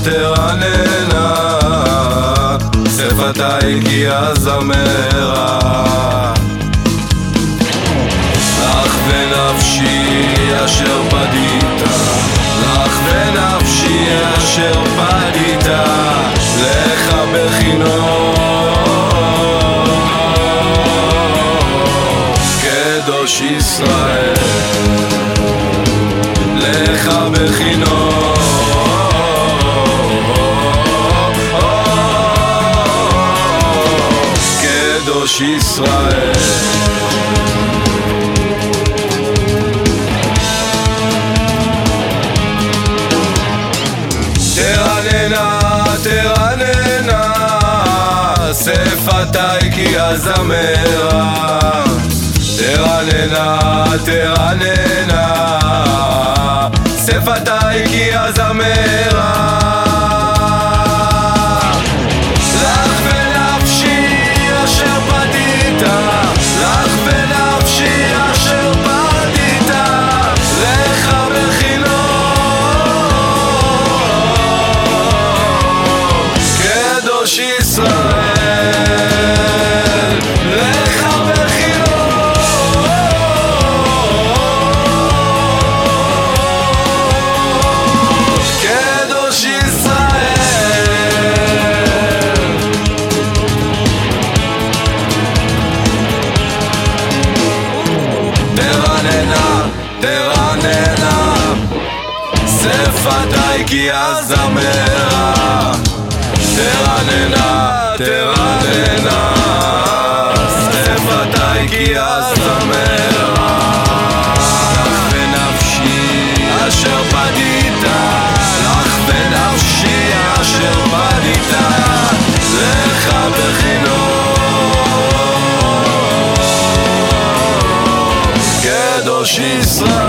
תרננה, שפתי כי הזמרה. לך ונפשי אשר פדית, לך ונפשי אשר פדית, לך בכינור קדוש ישראל, לך בכינור קדוש ישראל. תרננה, תרננה, שפתי כי הזמרה. תרננה, תרננה, שפתי כי הזמרה. לך ונפשי אשר פדית, לך ונפשי אשר פדית, לך בכינור קדוש ישראל, לך בכינור קדוש ישראל. תרננה, תרננה, שפתי כי הזמרה. תרננה, תרננה, שפתי כי הזמרה. לך ונפשי אשר פדית, לך ונפשי אשר פדית, לך בכינור קדוש ישראל.